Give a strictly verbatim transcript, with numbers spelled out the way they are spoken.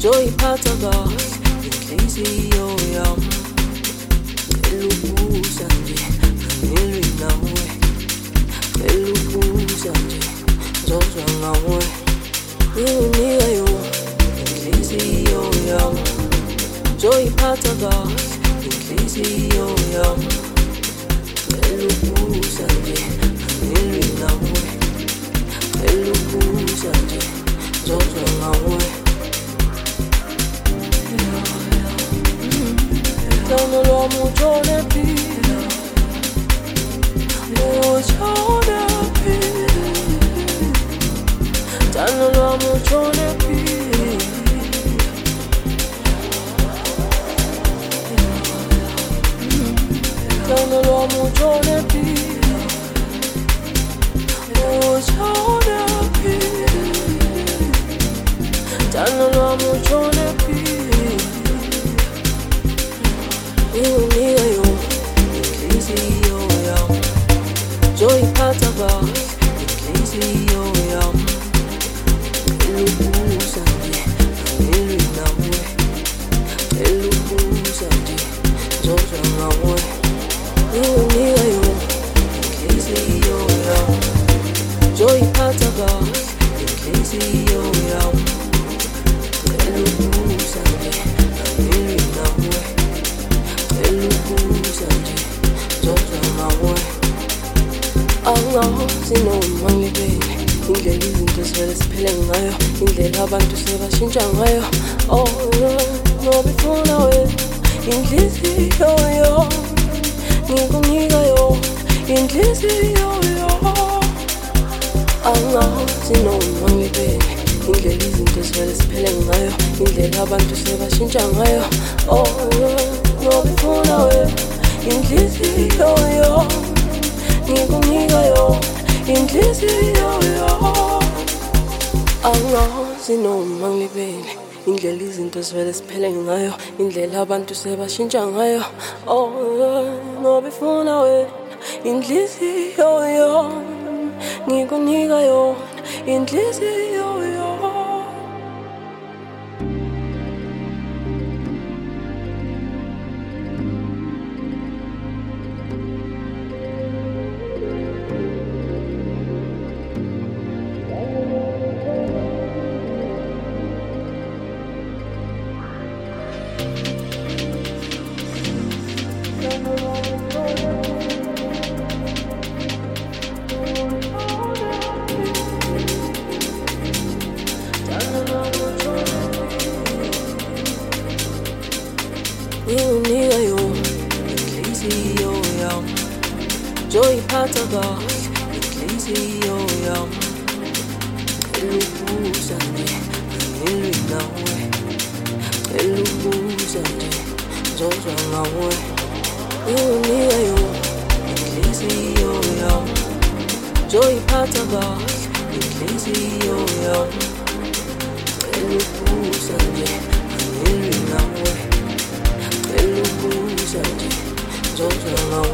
Joyiphatha kahle inhliziyo yami, elubuza nje ngilwi nawe, elubuza nje ngizozwa ngawe, nginika yona inhliziyo yami. Joyiphatha kahle inhliziyo yami, elubuza nje ngilwi nawe, elubuza nje ngizozwa ngawe. Dano l'uomo giorno più, oh giorno più, dano l'uomo giorno più, dano l'uomo giorno più, oh giorno più, dano l'uomo giorno più. Nginika yona inhliziyo yami, joyiphatha kahle inhliziyo yami, elubuza nje ngilwi nawe, elubuza nje ngizozwa ngawe, nginika yona inhliziyo yami, joyiphatha kahle inhliziyo yami, elubuza nje ngilwi nawe, elubuza nje ngizozwa ngawe. Angazi noma ngibele indlela izinto sivele siphele ngayo, indlela abantu sebashintsha ngayo. Oh, ngoba ifuna wena inhliziyo yami, ngikunika yona inhliziyo yami. Angazi noma ngibele indlela izinto sivele siphele ngayo, indlela abantu sebashintsha ngayo. Oh, ngoba ifuna wena inhliziyo yami, ngikunika yona inhliziyo yami. Angazi noma ngibele indlela izinto sivele siphele ngayo, indlela abantu sebashintsha ngayo. Oh, ngoba ifuna wena inhliziyo yami, ngikunika yona inhliziyo yami. Nginika yona inhliziyo yami, joyiphatha kahle inhliziyo yami, elubuza nje ngilwi nawe, elubuza nje ngizozwa ngawe, nginika yona inhliziyo yami, joyiphatha kahle inhliziyo yami, elubuza nje ngilwi nawe, elubuza nje ngizozwa ngawe.